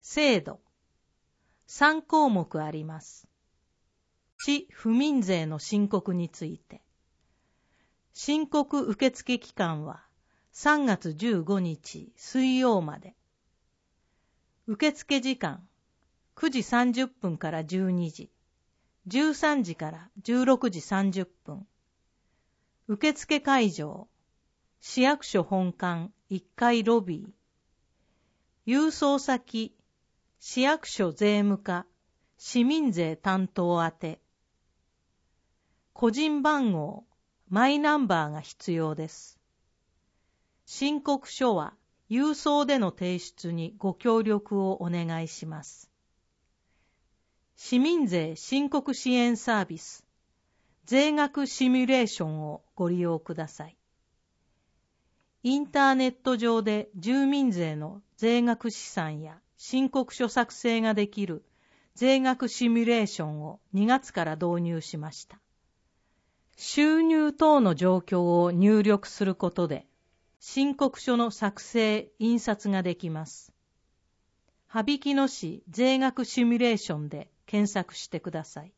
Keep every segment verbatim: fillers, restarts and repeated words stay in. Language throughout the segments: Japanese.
制度。さんこうもくあります。いち、不眠税の申告について。申告受付期間はさんがつじゅうごにち水曜まで。受付時間くじさんじゅっぷんからじゅうにじ、じゅうさんじからじゅうろくじさんじゅっぷん。受付会場市役所本館いっかいロビー。郵送先市役所税務課市民税担当宛て。個人番号マイナンバーが必要です。申告書は郵送での提出にご協力をお願いします。市民税申告支援サービス税額シミュレーションをご利用ください。インターネット上で住民税の税額試算や申告書作成ができる税額シミュレーションをにがつから導入しました。収入等の状況を入力することで申告書の作成・印刷ができます。羽曳野市税額シミュレーションで検索してください。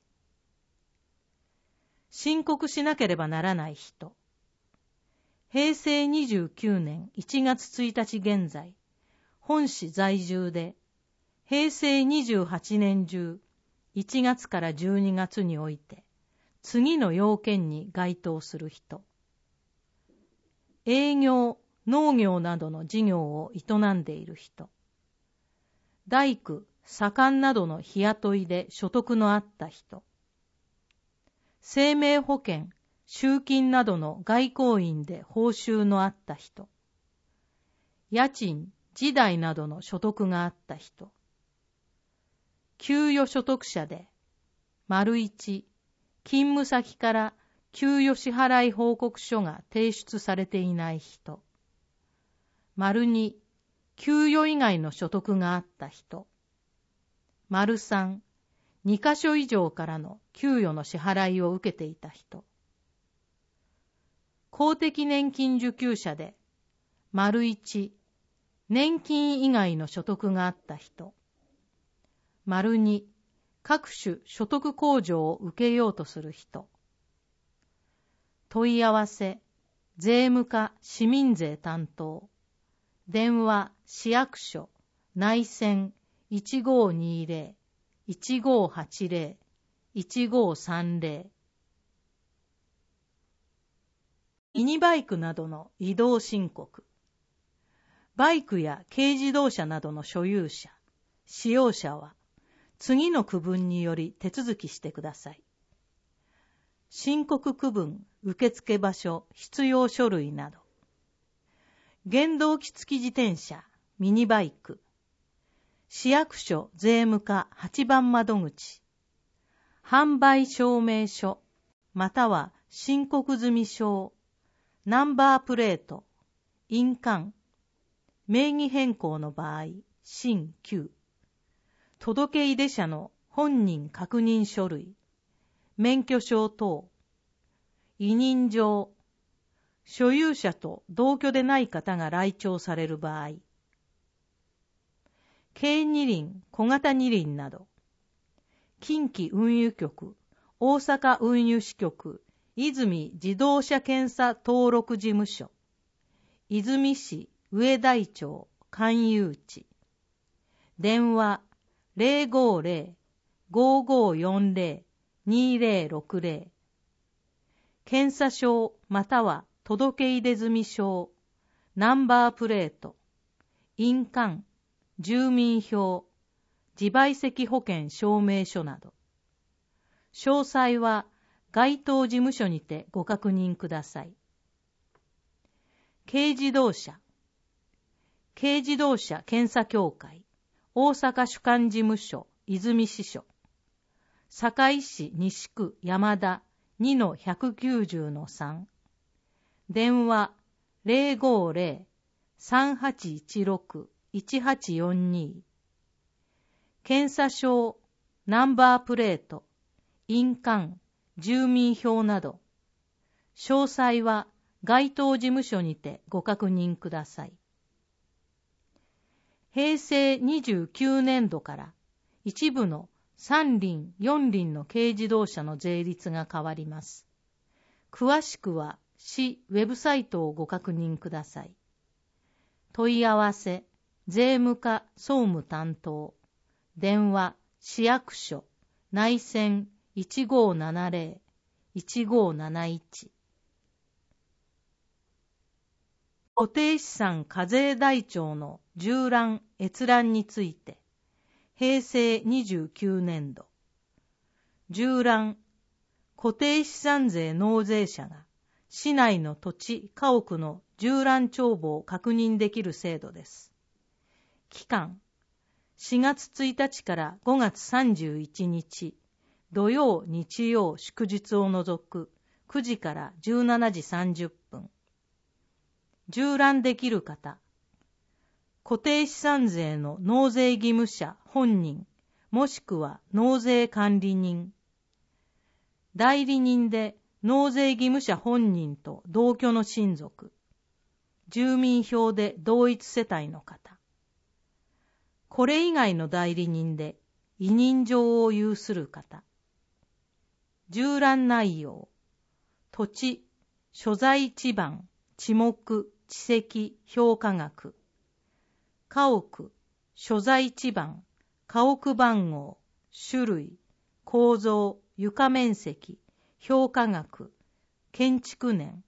申告しなければならない人。へいせいにじゅうきゅうねんいちがつついたち現在、本市在住で、へいせいにじゅうはちねん中いちがつからじゅうにがつにおいて、次の要件に該当する人。営業、農業などの事業を営んでいる人。大工、左官などの日雇いで所得のあった人。生命保険、集金などの外交員で報酬のあった人。家賃、地代などの所得があった人。給与所得者で、丸一、勤務先から給与支払い報告書が提出されていない人。丸二、給与以外の所得があった人。丸三、二カ所以上からの給与の支払いを受けていた人。公的年金受給者で、丸一、年金以外の所得があった人。丸二、各種所得控除を受けようとする人。問い合わせ、税務課市民税担当。電話市役所内線いちごーにーぜろ いちごーはちぜろ いちごーさんぜろ。ミニバイクなどの移動申告。バイクや軽自動車などの所有者、使用者は次の区分により手続きしてください。申告区分、受付場所、必要書類など。原動機付き自転車、ミニバイク。市役所税務課はちばん窓口。販売証明書、または申告済証、ナンバープレート、印鑑。名義変更の場合、新旧。届出者の本人確認書類。免許証等。委任状。所有者と同居でない方が来庁される場合。軽二輪、小型二輪など。近畿運輸局、大阪運輸支局、泉自動車検査登録事務所。泉市上台町勧誘地。電話 ゼロごーゼロ ごーごーよんゼロ にーぜろろくぜろ。検査証または届出済証、ナンバープレート、印鑑、住民票、自賠責保険証明書など。詳細は該当事務所にてご確認ください。軽自動車。軽自動車検査協会、大阪主管事務所、泉支所。堺市西区山田 にのひゃくきゅうじゅうのさん。電話 ゼロごーゼロ さんはちいちろく いちはちよんに。検査証、ナンバープレート、印鑑、住民票など。詳細は該当事務所にてご確認ください。 平成にじゅうきゅうねんどから一部のさん輪よん輪の軽自動車の税率が変わります。詳しくは市ウェブサイトをご確認ください。問い合わせ税務課総務担当、電話市役所内線 いちごーななぜろ いちごーなないち。固定資産課税台帳の縦覧閲覧について、平成にじゅうきゅうねんど、縦覧固定資産税納税者が市内の土地・家屋の縦覧帳簿を確認できる制度です。期間しがつついたちからごがつさんじゅういちにち、土曜・日曜・祝日を除くくじからじゅうしちじさんじゅっぷん。縦覧できる方、固定資産税の納税義務者本人もしくは納税管理人、代理人で納税義務者本人と同居の親族、住民票で同一世帯の方、これ以外の代理人で委任状を有する方。縦覧内容、土地、所在地番、地目、地籍、評価額、家屋、所在地番、家屋番号、種類、構造、床面積、評価額、建築年。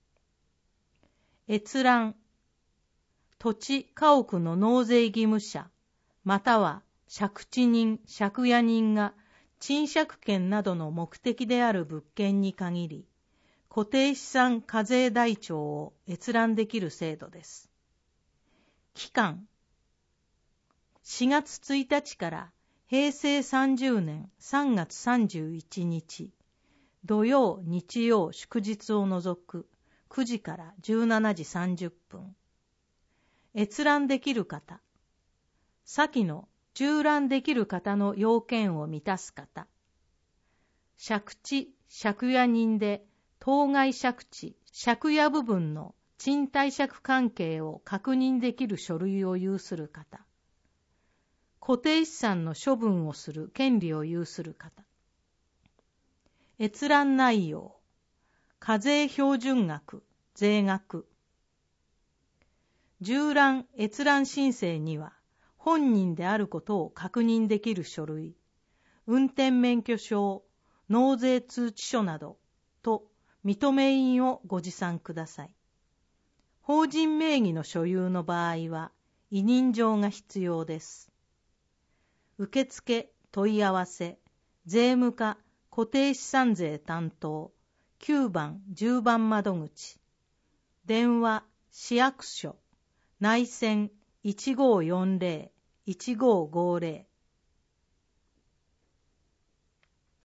閲覧、土地・家屋の納税義務者、または借地人、借家人が賃借権などの目的である物件に限り、固定資産課税台帳を閲覧できる制度です。期間しがつついたちから平成さんじゅうねんさんがつさんじゅういちにち、土曜・日曜・祝日を除くくじからじゅうしちじさんじゅっぷん。閲覧できる方、先の縦覧できる方の要件を満たす方、借地・借家人で当該借地・借家部分の賃貸借関係を確認できる書類を有する方、固定資産の処分をする権利を有する方。閲覧内容、課税標準額、税額。縦覧閲覧申請には、本人であることを確認できる書類、運転免許証、納税通知書などと認め印をご持参ください。法人名義の所有の場合は、委任状が必要です。受付問い合わせ、税務課固定資産税担当、きゅうばんじゅうばん窓口、電話市役所、内線 いちごーよんぜろ いちごーごーぜろ